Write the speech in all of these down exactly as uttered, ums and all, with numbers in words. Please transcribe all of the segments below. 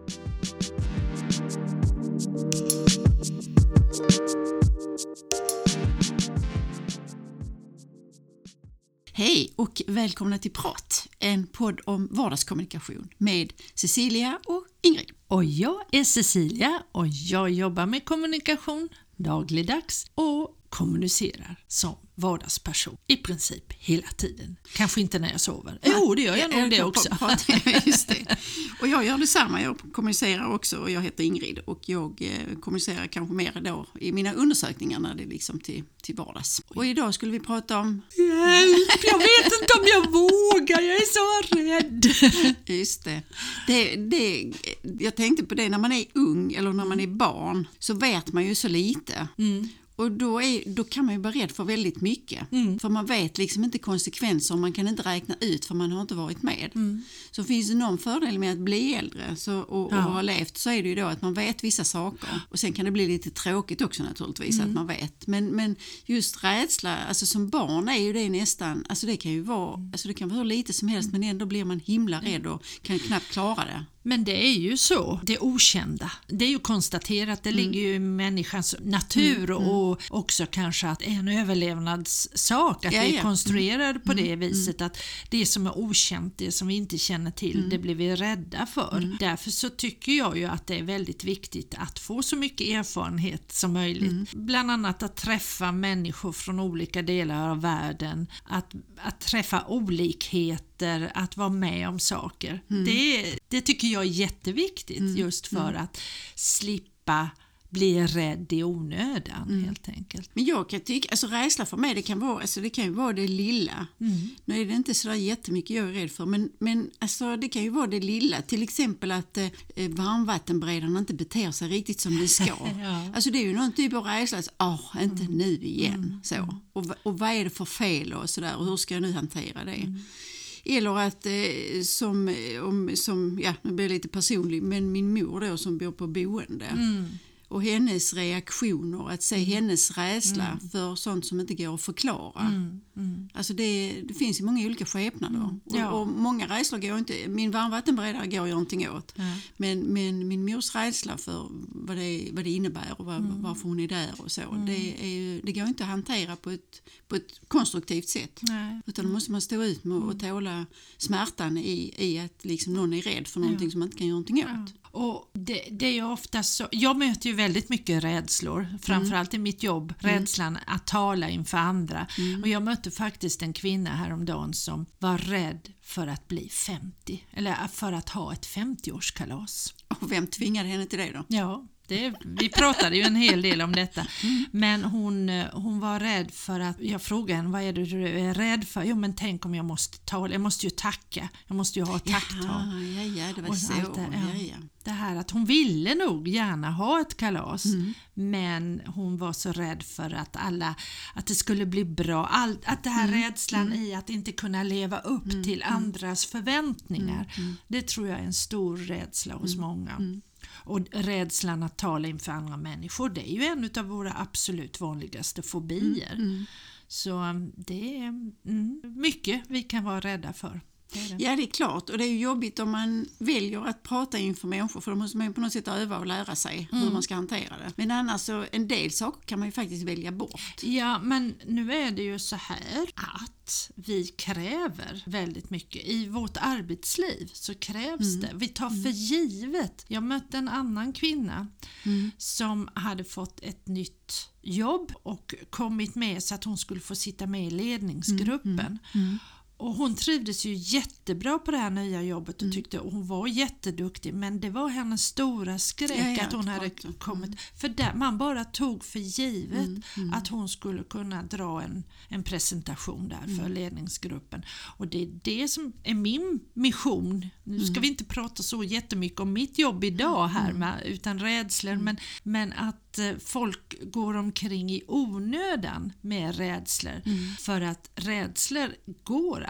Hej och välkomna till Prat, en podd om vardagskommunikation med Cecilia och Ingrid. Och jag är Cecilia och jag jobbar med kommunikation dagligdags och kommunicerar som vardagsperson i princip hela tiden. Kanske inte när jag sover. Ja, jo, det gör jag, jag nog det också. Just det. Och jag gör detsamma. Jag kommunicerar också och jag heter Ingrid och jag eh, kommunicerar kanske mer då i mina undersökningar när det är liksom till, till vardags. Och idag skulle vi prata om... Hjälp, jag vet inte om jag vågar. Jag är så rädd. Just det. det, det jag tänkte på det, när man är ung eller när man är barn så vet man ju så lite. Mm. Och då, är, då kan man ju vara rädd för väldigt mycket. Mm. För man vet liksom inte konsekvenser. Man kan inte räkna ut för man har inte varit med. Mm. Så finns det någon fördel med att bli äldre så, och, ja. och ha levt, så är det ju då att man vet vissa saker. Och sen kan det bli lite tråkigt också naturligtvis mm. att man vet. Men, men just rädsla, alltså som barn är ju det nästan, alltså det kan ju vara, alltså det kan vara lite som helst, men ändå blir man himla rädd och kan knappt klara det. Men det är ju så, det okända. Det är ju konstaterat, det mm. ligger ju i människans natur mm. och också kanske att en överlevnadssak, att ja, vi är konstruerade mm. på det viset att det som är okänt, det som vi inte känner till, mm. det blir vi rädda för. Mm. Därför så tycker jag ju att det är väldigt viktigt att få så mycket erfarenhet som möjligt. Mm. Bland annat att träffa människor från olika delar av världen, att, att träffa olikheter, att vara med om saker. Mm. Det, det tycker jag är jätteviktigt mm. just för mm. att slippa bli rädd i onödan mm. helt enkelt. Men jag kan tycka, alltså rädsla för mig, det kan vara, alltså det kan ju vara det lilla. Mm. Nu är det inte så där jättemycket jag är rädd för, men, men alltså det kan ju vara det lilla. Till exempel att eh, varmvattenberedarna inte beter sig riktigt som det ska. ja. Alltså det är ju någon typ av rädsla, att åh, inte mm. nu igen. Mm. Så. Och, och vad är det för fel och sådär, och hur ska jag nu hantera det? Mm. Eller att eh, som, om, som, ja, nu blir jag lite personlig, men min mor då som bor på boende mm. och hennes reaktioner, att se hennes rädsla mm. för sånt som inte går att förklara. Mm. Mm. Alltså det, det finns ju många olika skepnader. Mm. Ja. Och, och många rädslor går inte, min varmvattenberedare går ju någonting åt. Ja. Men, men min mors rädsla för vad det, vad det innebär och vad, mm. varför hon är där och så, mm. det, är ju, det går inte att hantera på ett, på ett konstruktivt sätt. Nej. Utan då måste man stå ut med och tåla smärtan i, i att liksom någon är rädd för någonting ja. som man inte kan göra någonting åt. Ja. Och det, det är ju ofta så, jag möter ju väldigt mycket rädslor, framförallt mm. i mitt jobb, mm. rädslan att tala inför andra. Mm. Och jag mötte faktiskt en kvinna häromdagen som var rädd för att bli femtio, eller för att ha ett femtioårskalas. Och vem tvingade henne till det då? Ja. Det, vi pratade ju en hel del om detta. Mm. Men hon, hon var rädd för att... Jag frågade henne, vad är det du är rädd för? Jo, men tänk om jag måste tala. Jag måste ju tacka. Jag måste ju ha tacktal. Ja, ja, ja, det var så. Det, ja, ja. det här att hon ville nog gärna ha ett kalas. Mm. Men hon var så rädd för att alla... Att det skulle bli bra. All, att det här mm. rädslan mm. i att inte kunna leva upp mm. till andras förväntningar. Mm. Det tror jag är en stor rädsla hos mm. många. Mm. Och rädslan att tala inför andra människor, det är ju en av våra absolut vanligaste fobier. Mm, mm. Så det är mm, mycket vi kan vara rädda för. Det är det. Ja, det är klart. Och det är ju jobbigt om man väljer att prata inför människor, för då måste man ju på något sätt öva och lära sig mm. hur man ska hantera det. Men annars så, en del saker kan man ju faktiskt välja bort. Ja, men nu är det ju så här att vi kräver väldigt mycket. I vårt arbetsliv så krävs mm. det. Vi tar för givet. Jag mötte en annan kvinna mm. som hade fått ett nytt jobb och kommit med så att hon skulle få sitta med i ledningsgruppen. Mm. Mm. Mm. Och hon trivdes ju jättebra på det här nya jobbet och tyckte mm. hon var jätteduktig, men det var hennes stora skräck ja, ja, att hon hade klart. kommit mm. för där man bara tog för givet mm. Mm. att hon skulle kunna dra en, en presentation där mm. för ledningsgruppen. Och det är det som är min mission. Nu ska mm. vi inte prata så jättemycket om mitt jobb idag här med, utan rädslor, mm. men, men att folk går omkring i onödan med rädslor mm. för att rädslor går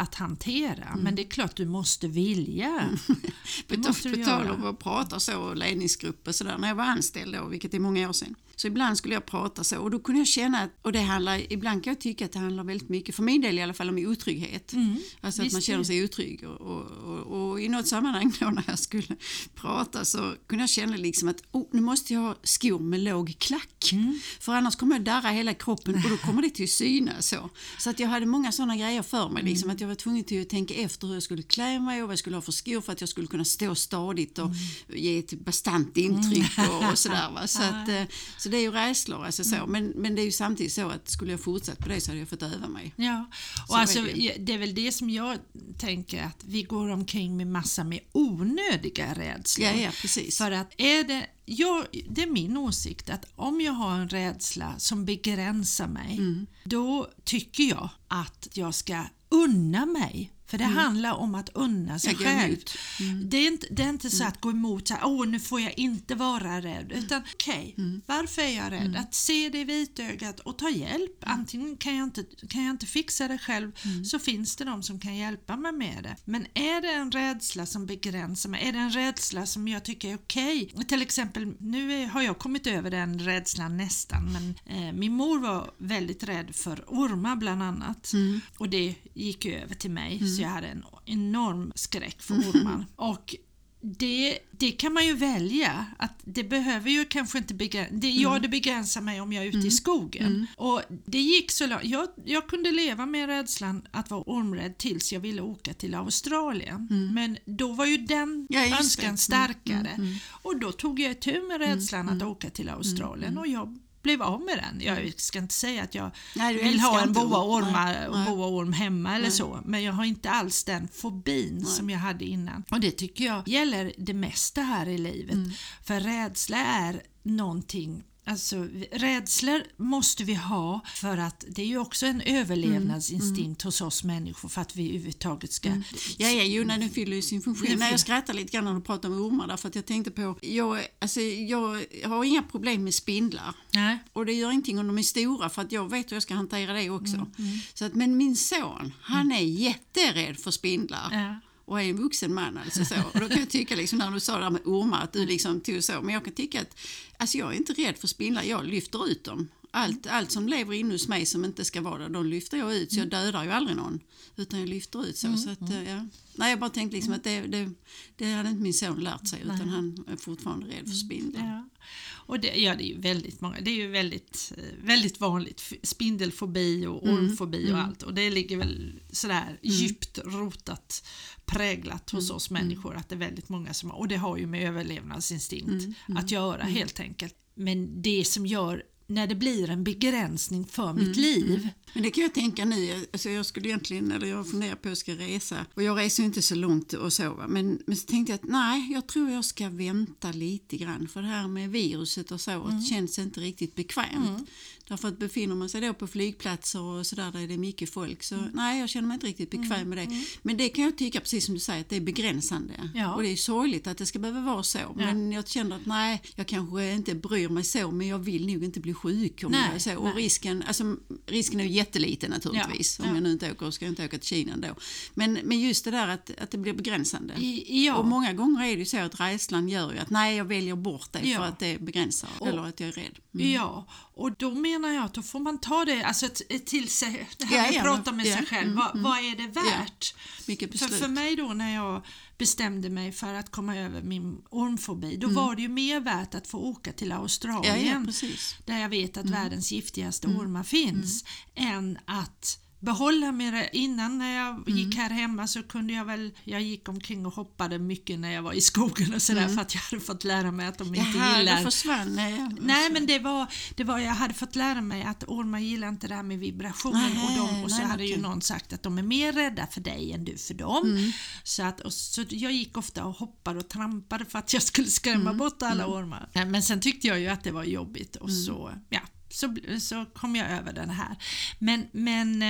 att hantera. Mm. Men det är klart du måste vilja. På tal om att prata så, ledningsgrupper så där, när jag var anställd då, vilket är många år sedan. Så ibland skulle jag prata så och då kunde jag känna att, och det handlar, ibland kan jag tycka att det handlar väldigt mycket, för min del i alla fall, om otrygghet. Mm. Alltså att man känner sig otrygg. Och, och, och, och i något sammanhang då när jag skulle prata så kunde jag känna liksom att oh, nu måste jag ha skor med låg klack. Mm. För annars kommer jag darra hela kroppen och då kommer det till synas så. Så att jag hade många sådana grejer för mig. Liksom, mm. att jag var tvungen till att tänka efter hur jag skulle klä mig och vad jag skulle ha för skor för att jag skulle kunna stå stadigt och mm. ge ett bastant intryck mm. och, och sådär. Va? Så, att, så det är ju rädslor. Alltså så. Mm. Men, men det är ju samtidigt så att skulle jag fortsätta på det så hade jag fått öva mig. Ja, och alltså, det. det är väl det som jag tänker, att vi går omkring med massa med onödiga rädslor. Ja, ja, precis. För att är det, jag, det är min åsikt att om jag har en rädsla som begränsar mig, mm. då tycker jag att jag ska unna mig. För det mm. handlar om att unna sig själv. Mm. Det, är inte, det är inte så att gå emot så här, åh nu får jag inte vara rädd. Utan okej, okay, mm. varför är jag rädd? Mm. Att se det i vitögat och ta hjälp. Antingen kan jag inte, kan jag inte fixa det själv mm. så finns det de som kan hjälpa mig med det. Men är det en rädsla som begränsar mig? Är det en rädsla som jag tycker är okej? Okay? Till exempel, nu är, har jag kommit över den rädslan nästan. Men eh, min mor var väldigt rädd för ormar bland annat. Mm. Och det gick ju över till mig. Mm. Så jag hade en enorm skräck för ormar. Mm. Och det, det kan man ju välja. Att det behöver ju kanske inte begränsa. Det, mm. Ja, det begränsar mig om jag är ute mm. i skogen. Mm. Och det gick så långt. Jag, jag kunde leva med rädslan att vara ormrädd tills jag ville åka till Australien. Mm. Men då var ju den ja, önskan starkare. Mm. Mm. Och då tog jag tur med rädslan mm. att åka till Australien. Mm. Och jag blev av med den. Jag ska inte säga att jag Nej, vill ha en boaorm hemma eller Nej. så. Men jag har inte alls den fobin Nej. som jag hade innan. Och det tycker jag gäller det mesta här i livet. Mm. För rädsla är någonting. Alltså rädslor måste vi ha för att det är ju också en överlevnadsinstinkt mm, mm. hos oss människor för att vi överhuvudtaget ska... Mm. Ja, ja, jo, när den fyller ju sin funktion. Nej, jag skrattar lite grann när du pratar om ormar därför att jag tänkte på, jag, alltså, jag har inga problem med spindlar. Nej. Och det gör ingenting om de är stora för att jag vet hur jag ska hantera det också. Mm, mm. Så att, men min son, han är jätterädd för spindlar. Ja. Och är en vuxen man alltså så. Och då kan jag tycka liksom när du sa det där med ormar att du liksom tog så. Men jag kan tycka att alltså jag är inte rädd för spindlar. Jag lyfter ut dem. Allt, allt som lever in hos mig som inte ska vara där, de lyfter jag ut. Så jag dödar ju aldrig någon. Utan jag lyfter ut så. Mm. så att, ja. Nej, jag bara tänkte liksom att det, det, det hade inte min son lärt sig. Utan Nej. han är fortfarande rädd för spindlar. Ja. Och det, ja, det är ju väldigt många. Det är ju väldigt, väldigt vanligt. Spindelfobi och ormfobi mm. och allt. Och det ligger väl sådär mm. djupt rotat, präglat hos mm. oss människor. Att det är väldigt många som har. Och det har ju med överlevnadsinstinkt mm. Mm. att göra mm. helt enkelt. Men det som gör när det blir en begränsning för mm. mitt liv. Mm. Men det kan jag tänka nu, alltså jag skulle egentligen, eller jag funderar på att jag ska resa. Och jag reser inte så långt och så. Va? Men, men så tänkte jag att nej, jag tror jag ska vänta lite grann. För det här med viruset och så mm. det känns inte riktigt bekvämt. Mm. Därför att befinner man sig då på flygplatser och sådär där det är mycket folk. Så mm. nej, jag känner mig inte riktigt bekväm mm. med det. Mm. Men det kan jag tycka, precis som du säger, att det är begränsande. Ja. Och det är sorgligt att det ska behöva vara så. Ja. Men jag känner att nej, jag kanske inte bryr mig så. Men jag vill nog inte bli sjuk om nej, jag är så. Och nej. risken, alltså, risken är ju jätteliten naturligtvis. Ja. Om ja. jag nu inte åker, ska jag inte åka till Kina då. Men, men just det där att, att det blir begränsande. I, ja. Och många gånger är det ju så att rädslan gör ju att nej, jag väljer bort det ja. för att det begränsar. Och, eller att jag är rädd. Mm. Ja, och då menar jag att då får man ta det alltså, till sig, det här ja, ja, prata med ja, sig själv. Mm, vad, mm, vad är det värt? Ja, för, för mig då när jag bestämde mig för att komma över min ormfobi, då mm. var det ju mer värt att få åka till Australien. Ja, ja, precis. Där jag vet att mm. världens giftigaste mm. ormar finns. Mm. Än att behålla med det. Innan när jag mm. gick här hemma så kunde jag väl, jag gick omkring och hoppade mycket när jag var i skogen och sådär mm. för att jag hade fått lära mig att de inte Jaha, gillar. Det försvann. Nej, nej men det var, det var, jag hade fått lära mig att ormar gillar inte det här med vibrationer nej, och, de, och så nej, hade ju någon sagt att de är mer rädda för dig än du för dem. Mm. Så, att, och, så jag gick ofta och hoppade och trampade för att jag skulle skrämma mm. bort alla mm. ormar. Men sen tyckte jag ju att det var jobbigt och mm. så, ja. Så, så kom jag över den här. Men, men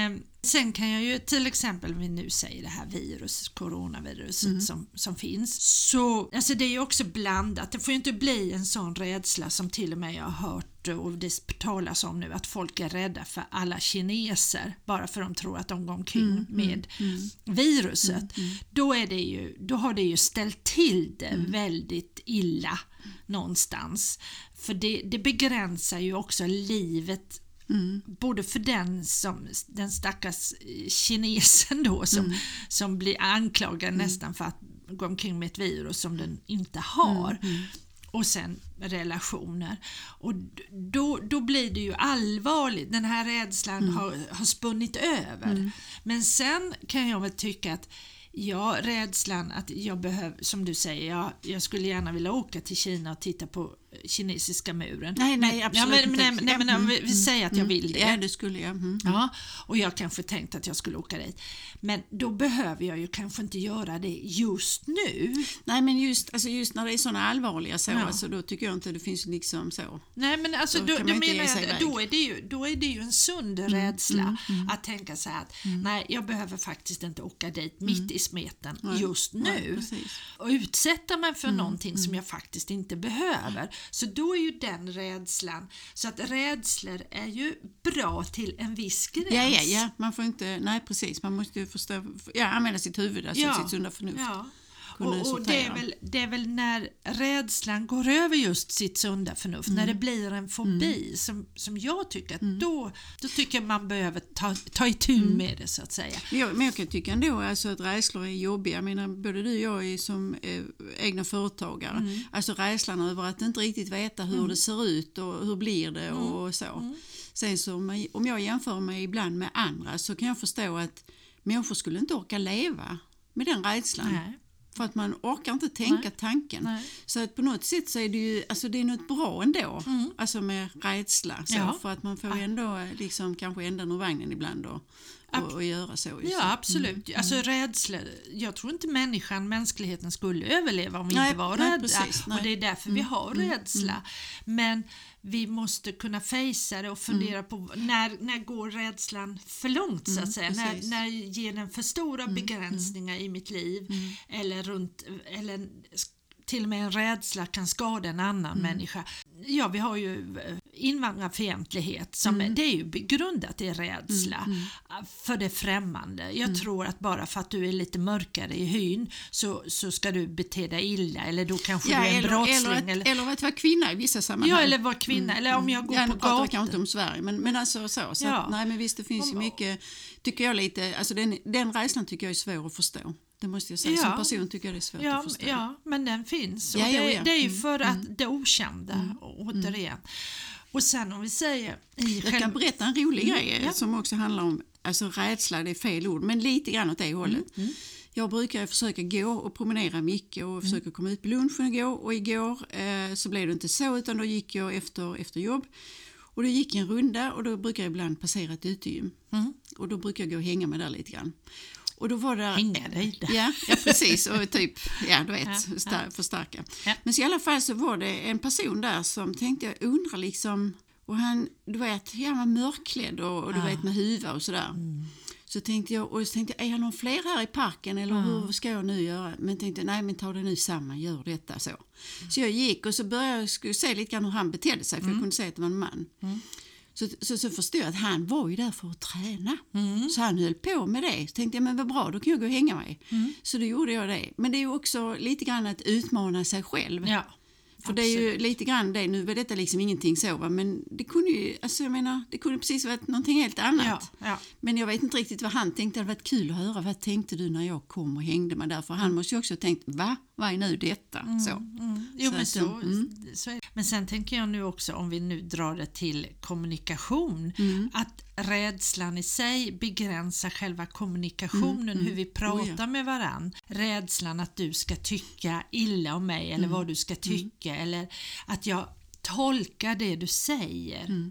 Sen kan jag ju till exempel, vi nu säger det här virus, coronaviruset mm. som, som finns, så alltså det är ju också blandat. Det får ju inte bli en sån rädsla som till och med jag har hört och det talas om nu, att folk är rädda för alla kineser bara för de tror att de går omkring mm, med mm, viruset. Mm, mm. Då, är det ju, då har det ju ställt till det mm. väldigt illa någonstans. För det, det begränsar ju också livet Mm. både för den som den stackars kinesen då som, mm. som blir anklagad mm. nästan för att gå omkring med ett virus som den inte har mm. Mm. och sen relationer, och då, då blir det ju allvarligt. Den här rädslan mm. har, har spunnit över mm. men sen kan jag väl tycka att ja, rädslan att jag behöver, som du säger, jag, jag skulle gärna vilja åka till Kina och titta på kinesiska muren. Nej, nej, absolut ja, men, men, nej, men, mm, vi, vi säger att jag vill det. Ja, det skulle jag. Mm. Ja, och jag kanske tänkt att jag skulle åka dit. Men då behöver jag ju kanske inte göra det just nu. Nej, men just, alltså just när det är sådana allvarliga så, ja. alltså, då tycker jag inte det finns liksom så. Nej, men alltså, då, då, då menar jag, då är, det ju, då är det ju en sund mm, rädsla mm, mm. att tänka så här att mm. nej, jag behöver faktiskt inte åka dit mitt mm. i smeten nej. just nu. Nej, och utsätta mig för mm, någonting mm. som jag faktiskt inte behöver. Så då är ju den rädslan, så att rädslor är ju bra till en viss gräns. Ja, ja, ja. Man får inte, nej precis, man måste ju förstå, ja, använda sitt huvud, alltså ja. sitt sunda förnuft. Ja. Och, och det, är väl, det är väl när rädslan går över just sitt sunda förnuft, mm. när det blir en fobi mm. som, som jag tycker att mm. då, då tycker man behöver ta, ta itu mm. med det så att säga. Men jag, men jag kan tycka ändå alltså, att rädslor är jobbiga. Jag menar, både du och jag är som eh, egna företagare. Mm. Alltså rädslan över att inte riktigt veta hur mm. det ser ut och hur blir det mm. och så. Mm. Sen så om jag jämför mig ibland med andra så kan jag förstå att människor skulle inte orka leva med den rädslan. Nej. För att man orkar inte tänka Nej. tanken. Nej. Så att på något sätt så är det ju, alltså det är något bra ändå. Mm. Alltså med rädsla. Så, ja. För att man får ja. ändå liksom kanske ändan ur vagnen ibland och, och, och göra så. Ja, så. absolut. Mm. Alltså rädsla, jag tror inte människan, mänskligheten skulle överleva om vi Nej. inte var Nej, rädda. Precis. Och det är därför mm. vi har mm. rädsla. Mm. Men vi måste kunna fejsa det och fundera mm. på när, när går rädslan för långt så att säga. Mm, när, när ger den för stora mm, begränsningar mm. i mitt liv mm. eller runt, eller till och med en rädsla kan skada en annan mm. människa. Ja, vi har ju invandrarfientlighet som mm. det är ju grundat i rädsla mm. Mm. för det främmande. Jag mm. tror att bara för att du är lite mörkare i hyn så, så ska du bete dig illa, eller då kanske ja, du är en eller, brottsling. Eller, eller, eller att vara kvinna i vissa sammanhang. Ja, eller vara kvinna. Mm. Eller om jag går ja, på gatan. Jag kanske inte om Sverige, men, men alltså så. så ja. att, nej, men visst, det finns om, ju mycket, tycker jag lite, alltså den, den rädslan tycker jag är svår att förstå. Det måste jag säga. Ja. Som person tycker jag det är svårt ja, att förstå. Ja, men den finns. Och ja, det, ja, ja. det är ju för mm. att det okända, mm. återigen. Och sen om vi säger... I jag själv... kan berätta en rolig mm. grej ja. som också handlar om, alltså rädsla, det är fel ord, men lite grann åt det hållet. Mm. Mm. Jag brukar försöka gå och promenera mycket och mm. försöka komma ut på lunchen och gå. Och igår eh, så blev det inte så, utan då gick jag efter, efter jobb. Och då gick jag en runda och då brukar jag ibland passera ett utegym. Mm. Och då brukar jag gå och hänga mig där lite grann. Och då var det... Hänga dig där. Ja, ja, precis. Och typ, ja, du vet, ja, star- förstärka. Ja. Men så i alla fall så var det en person där som tänkte, jag undrar liksom... Och han, du vet, han var mörkklädd och, och du ja. vet, med huva och sådär. Mm. Så tänkte jag, och så tänkte jag, är jag någon fler här i parken eller mm. hur ska jag nu göra? Men tänkte, nej men ta det nu samman, gör detta så. Mm. Så jag gick och så började jag skulle se lite grann hur han betedde sig, för mm. jag kunde se att det var en man. Mm. Så, så, så förstod jag att han var ju där för att träna. Mm. Så han höll på med det. Så tänkte jag, men vad bra, då kan jag gå och hänga mig. Mm. Så då gjorde jag det. Men det är ju också lite grann att utmana sig själv. Ja. För absolut. Det är ju lite grann det, nu var detta liksom ingenting så, va? Men det kunde ju, alltså jag menar, det kunde precis varit någonting helt annat. Ja, ja. Men jag vet inte riktigt vad han tänkte, det hade varit kul att höra, vad tänkte du när jag kom och hängde mig där? För han måste ju också ha tänkt, va? Vad är nu detta? Mm, så. Mm. Jo, så men, så, mm. så är det. Men sen tänker jag nu också, om vi nu drar det till kommunikation, mm. att rädslan i sig begränsar själva kommunikationen, mm. hur vi pratar oh, ja. med varann. Rädslan att du ska tycka illa om mig, eller mm. vad du ska tycka, mm. eller att jag tolkar det du säger. Mm.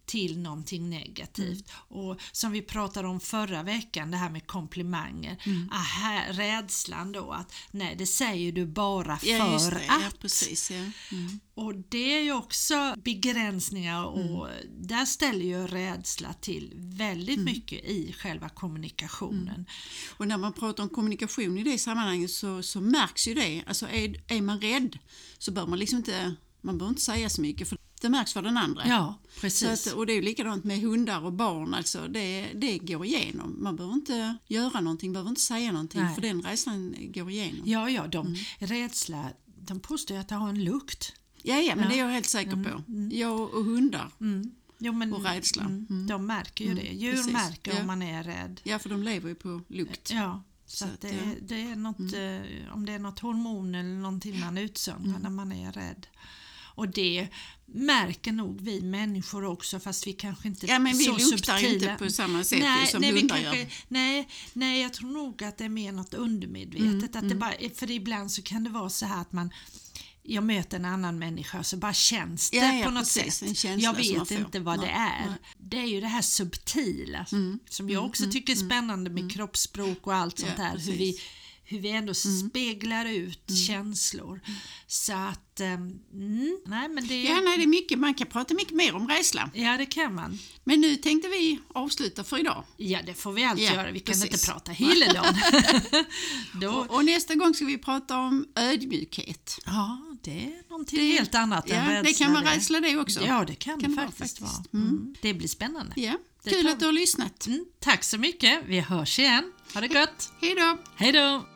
till någonting negativt. Mm. Och som vi pratade om förra veckan, det här med komplimanger. Mm. Aha, rädslan då att nej, det säger du bara för ja, just det. att. Ja, precis, ja. Mm. Och det är ju också begränsningar och mm. där ställer ju rädsla till väldigt mm. mycket i själva kommunikationen. Mm. Och när man pratar om kommunikation i det sammanhanget så, så märks ju det. Alltså är, är man rädd så bör man liksom inte, man bör inte säga så mycket för det märks för den andra. Ja, precis. Så att, och det är ju likadant med hundar och barn, alltså det, det går igenom. Man behöver inte göra någonting, behöver inte säga någonting. Nej. För den rädslan går igenom. Ja, ja, de mm. rädsla, de påstår att det har en lukt. Ja, ja, men ja. det är jag helt säker på. Mm. Jag och hundar mm. jo, men, och rädsla. Mm. Mm. De märker ju mm. det. Djur Precis. märker ja. om man är rädd. Ja, för de lever ju på lukt. Ja, så, så att det, ja. det är något, mm. eh, om det är något hormon eller någonting man utsöndrar mm. när man är rädd. Och det märker nog vi människor också, fast vi kanske inte ja, men vi så luktar subtila. Inte på samma sätt nej, som nej, hundar kanske, gör. Nej, nej, jag tror nog att det är mer något undermedvetet. Mm, att mm. det bara, för ibland så kan det vara så här att man jag möter en annan människa så bara känns det ja, ja, på något precis, sätt. Jag vet inte vad nej, det är. Nej. Det är ju det här subtila mm, som jag också mm, tycker är spännande med mm. kroppsspråk och allt sånt ja, där. Precis. Hur vi hur vi ändå mm. speglar ut mm. känslor. Mm. Så att, mm, nej men det... Ja, nej, det är mycket, man kan prata mycket mer om rädsla. Ja, det kan man. Men nu tänkte vi avsluta för idag. Ja, det får vi alltid ja, göra. Vi kan precis. inte prata hela dagen. Då... och, och nästa gång ska vi prata om ödmjukhet. Ja, det är någonting det, helt annat ja, än rädsla. Det kan vara rädsla det också. Ja, det kan, kan det faktiskt, faktiskt vara. Mm. Mm. Det blir spännande. Ja, kul att du har lyssnat. Mm, tack så mycket. Vi hörs igen. Ha det gott. Hej då. Hej då.